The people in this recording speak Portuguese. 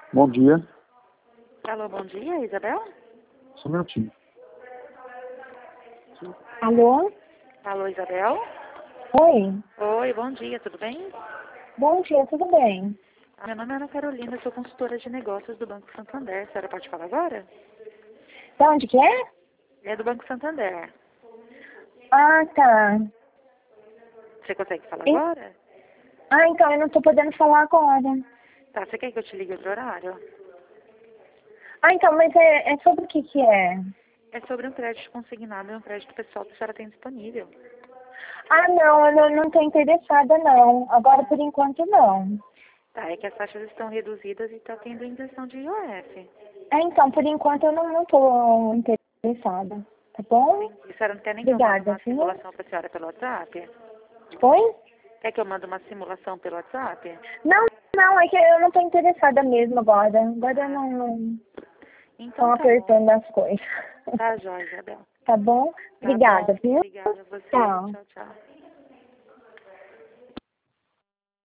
Bom dia. Alô, bom dia, Isabel? Só um minutinho. Alô? Alô, Isabel? Oi. Oi, bom dia, tudo bem? Bom dia, tudo bem? Meu nome é Ana Carolina, eu sou consultora de negócios do Banco Santander. A senhora pode falar agora? Da onde que é? É do Banco Santander. Ah, tá. Você consegue falar E- agora? Ah, então eu não tô podendo falar agora. Tá, você quer que eu te ligue outro horário? Ah, então, mas é sobre o que que é? É sobre um crédito consignado e um crédito pessoal que a senhora tem disponível. Ah, não, eu não tô interessada, não. Agora, por enquanto, não. Tá, é que as taxas estão reduzidas e está tendo isenção de IOF. Então, por enquanto, eu não tô interessada. Tá bom? A senhora não quer nem que eu mande Obrigada, uma viu? simulação para a senhora pelo WhatsApp? Oi? Quer que eu mande uma simulação pelo WhatsApp? Não, não, é que eu não tô interessada mesmo agora. Agora eu não Então tô tá bom. apertando as coisas. Tá jóia, Isabel. Tá bom? Tá Obrigada, bom. viu? Obrigada a você. Tchau. Tchau, tchau.